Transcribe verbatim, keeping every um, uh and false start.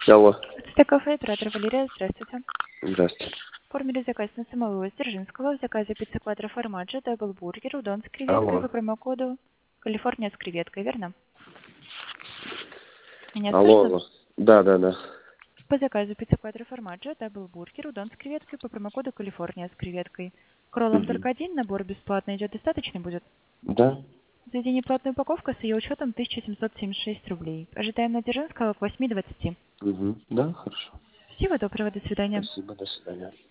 Алло. Это кафе, оператор Валерия, здравствуйте. Здравствуйте. Оформили заказ на самого Дзержинского. В заказе пицца квадро формаджо, даблбургер, удон с креветкой по Алло. промокоду Калифорния с креветкой, верно? Меня Алло, слышно? алло. Да, да, да. По заказу пицца квадро формаджо, даблбургер, удон с креветкой по промокоду Калифорния с креветкой. К роллам Угу. только один, набор бесплатно идет, достаточно будет? Да? Заведение платная упаковка с ее учетом тысяча семьсот семьдесят шесть рублей. Ожидаем на Дзержинского к восьми двадцати. Угу. Да, хорошо. Всего доброго, до свидания. Спасибо, до свидания.